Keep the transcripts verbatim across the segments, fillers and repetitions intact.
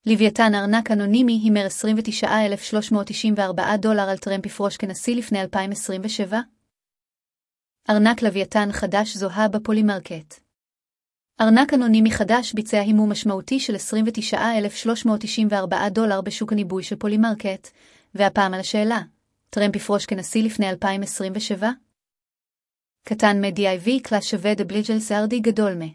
לוויתן ארנק אנונימי הימר עשרים ותשעה אלף שלוש מאות תשעים וארבעה דולר על טראמפ יפרוש כנשיא לפני אלפיים עשרים ושבע? ארנק לוויתן חדש זוהה בפולימרקט. ארנק אנונימי חדש ביצע הימור משמעותי של עשרים ותשעה אלף שלוש מאות תשעים וארבעה דולר בשוק הניבוי של פולימרקט, והפעם על השאלה, טראמפ יפרוש כנשיא לפני אלפיים עשרים ושבע? קטן מ-די איי וי קלאס שווה דבליג'ל סרדי גדול מ.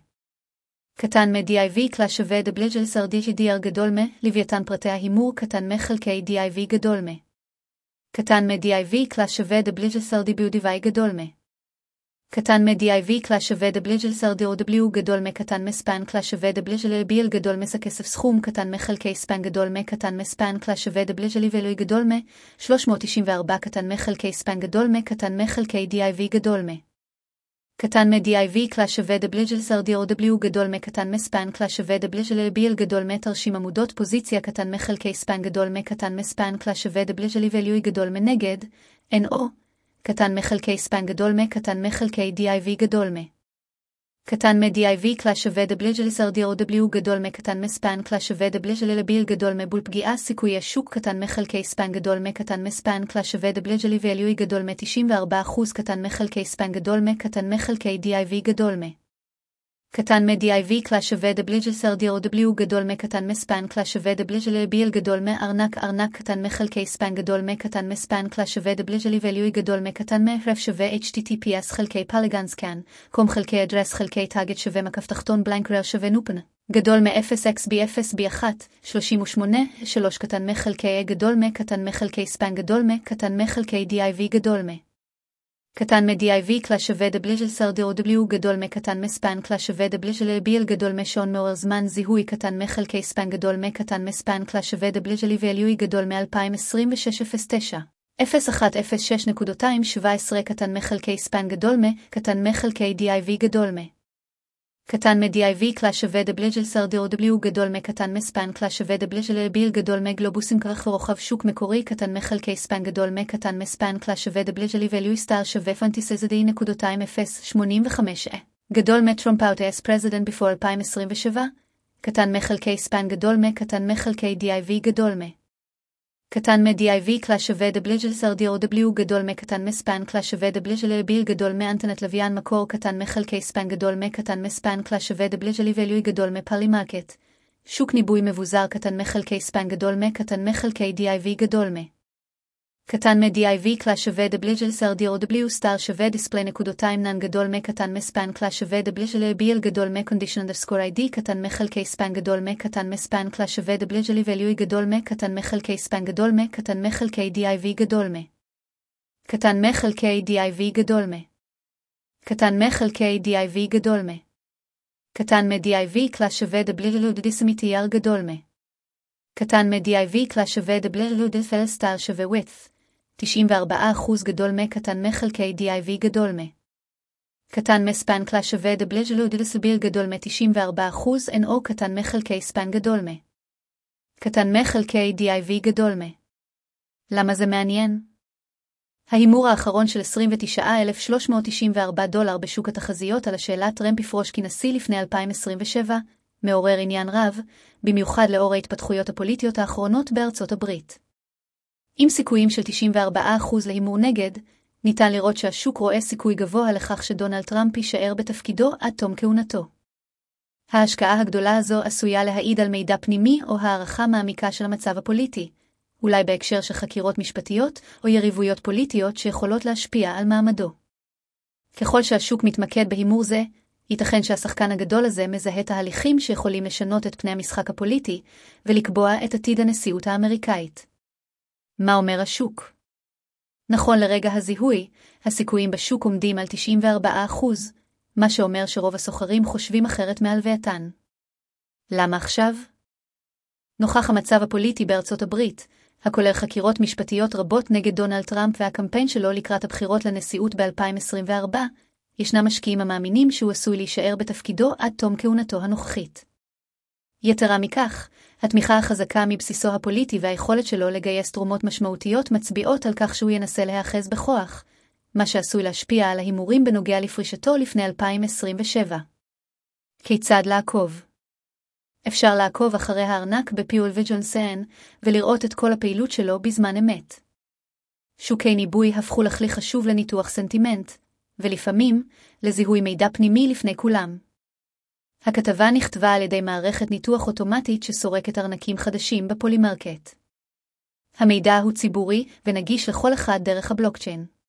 קטן מ-די איי וי קלאס שווה דבליג'ל סרדי ג'י-די-אר גדול מ, לוויתן פרטי ההימור קטן מ חלקי די איי וי גדול מ. קטן מ-די איי וי קלאס שווה דבליג'ל סרדי ביודיווי גדול מ. קטן מ-די איי וי קלאס שווה דבליג'ל סרדי או דבליו גדול מ קטן מספן קלאס שווה דבליג'ל ביל גדול מס הכסף סכום קטן מחלקי ספן גדול מ קטן מספן קלאס שווה דבליג'ל ואלוי גדול מ שלוש מאות תשעים וארבע קטן מחלקי ספן גדול מ קטן מחלקי די איי וי גדול מ. קטן מ-די איי וי קלאס שווה דבליג'ל סרדי או דבליו גדול מ קטן מספן קלאס שווה דבליג'ל ביל גדול מ תרשים עמודות פוזיציה קטן מחלקי ספן גדול מ קטן מספן קלאס שווה דבליג'ל ואלוי גדול מ נגד אן או קטן מחלקי ספן גדול מ קטן מחלקי די איי וי גדול מ. קטן מ-די איי וי קלאס שווה דבליג'ל סרדי או דבליו גדול מ קטן מספן קלאס שווה דבליג'ל לביל גדול מ בול פגיעה סיכוי השוק קטן מחלקי ספן גדול מ קטן מספן קלאס שווה דבליג'ל ואלוי גדול מ תשעים וארבעה אחוז קטן מחלקי ספן גדול מ קטן מחלקי די איי וי גדול מ. קטן מ-די איי וי קלאס שווה דבליג'ל סרדי או דבליו גדול מ קטן מספן קלאס שווה דבליג'ל לביל גדול מ ארנק ארנק קטן מחלקי ספן גדול מ קטן מספן קלאס שווה דבליג'ל ואלוי גדול מ קטן מ רף שווה אייץ' טי טי פי אס חלקי פלגן סקן קום חלקי אדרס חלקי טאגט שווה מקף תחתון בלנק רר שווה נופן גדול מ אפס אקס בי אפס בי אחת שלושים ושמונה שלוש קטן מחלקי גדול מ קטן מחלקי ספן גדול מ קטן מחלקי די איי וי גדול מ. קטן מ-די איי וי קלאס שווה דבליג'ל סרדי או דבליו גדול מ קטן מספן קלאס שווה דבליג'ל ביל גדול מ שעון מעורר זמן זיהוי קטן מחלקי ספן גדול מ קטן מספן קלאס שווה דבליג'ל ואלוי גדול מ-אלפיים עשרים ושש אפס תשע אפס אחת אפס שש נקודה שבע עשרה קטן מחלקי ספן גדול מ קטן מחלקי די איי וי גדול מ. קטן מ-די איי וי קלאס שווה דבליג'ל סרדי או דבליו גדול מ קטן מספן קלאס שווה דבליג'ל ביל גדול מ גלובוסים כרך ורוחב שוק מקורי קטן מחלקי ספן גדול מ קטן מספן קלאס שווה דבליג'ל ואלוי סטאר שווה פנטיסזדי נקודה אפס שמונים וחמש גדול מ טראמפ אאוט אס פרזידנט בפור אלפיים עשרים ושבע קטן מחלקי ספן גדול מ קטן מחלקי די איי וי גדול מ. קטן מ-די איי וי קלאס שווה דבליג'ל סרדי או דבליו גדול מ קטן מספן קלאס שווה דבליג'ל ביל גדול מ אנטנת לוויין מקור קטן מחלקי ספן גדול מ קטן מספן קלאס שווה דבליג'ל ואלוי גדול מ פולימרקט שוק ניבוי מבוזר קטן מחלקי ספן גדול מ קטן מחלקי די איי וי גדול מ. קטן מ-די איי וי קלאס שווה דבליג'ל סרדי או דבליו סטאר שווה דיספלי נקודותיים נן גדול מ קטן מספן קלאס שווה דבליג'ל ביל גדול מ קונדישן אנדרסקור איי די קטן מחלקי ספן גדול מ קטן מספן קלאס שווה דבליג'ל ואלוי גדול מ קטן מחלקי ספן גדול מ קטן מחלקי די איי וי גדול מ. קטן מחלקי די איי וי גדול מ. קטן מחלקי די איי וי גדול מ. קטן מ-די איי וי קלאס שווה דבליג'ל דיסמיטייר גדול מ. קטן מ-די איי וי קלאס שווה דבליג'ל דיספל סטאר שווה width תשעים וארבעה אחוז גדול מ קטן מחלקי די איי וי גדול מ. קטן מספן קלאס שווה דבליג'ל דיסביל גדול מ תשעים וארבעה אחוז אן או קטן מחלקי ספן גדול מ. קטן מחלקי די איי וי גדול מ. למה זה מעניין? ההימור האחרון של עשרים ותשעה אלף שלוש מאות תשעים וארבעה דולר בשוק התחזיות על השאלה טראמפ יפרוש כנשיא לפני אלפיים עשרים ושבע מעורר עניין רב, במיוחד לאור ההתפתחויות הפוליטיות האחרונות בארצות הברית. עם סיכויים של תשעים וארבעה אחוז להימור נגד, ניתן לראות שהשוק רואה סיכוי גבוה לכך שדונלד טראמפ יישאר בתפקידו עד תום כהונתו. ההשקעה הגדולה הזו עשויה להעיד על מידע פנימי או הערכה מעמיקה של המצב הפוליטי, אולי בהקשר של חקירות משפטיות או יריבויות פוליטיות שיכולות להשפיע על מעמדו. ככל שהשוק מתמקד בהימור זה, ייתכן שהשחקן הגדול הזה מזהה תהליכים שיכולים לשנות את פני המשחק הפוליטי ולקבוע את עתיד הנשיאות האמריקאית. מה אומר השוק? נכון לרגע הזיהוי, הסיכויים בשוק עומדים על תשעים וארבעה אחוז, מה שאומר שרוב הסוחרים חושבים אחרת מהלווייתן. למה עכשיו? נוכח המצב הפוליטי בארצות הברית, הכולל חקירות משפטיות רבות נגד דונלד טראמפ והקמפיין שלו לקראת הבחירות לנשיאות ב-אלפיים עשרים וארבע, ישנם משקיעים המאמינים שהוא עשוי להישאר בתפקידו עד תום כהונתו הנוכחית. יתרה מכך, התמיכה החזקה מבסיסו הפוליטי והיכולת שלו לגייס תרומות משמעותיות מצביעות על כך שהוא ינסה להיאחז בכוח, מה שעשוי להשפיע על ההימורים בנוגע לפרישתו לפני אלפיים עשרים ושבע. כיצד לעקוב? אפשר לעקוב אחרי הארנק בפיול וג'ונסן ולראות את כל הפעילות שלו בזמן אמת. שוקי ניבוי הפכו לכלי חשוב לניתוח סנטימנט, ולפעמים לזיהוי מידע פנימי לפני כולם. הכתבה נכתבה על ידי מערכת ניתוח אוטומטית שסורקת ארנקים חדשים בפולימרקט. המידע הוא ציבורי ונגיש לכל אחד דרך הבלוקצ'יין.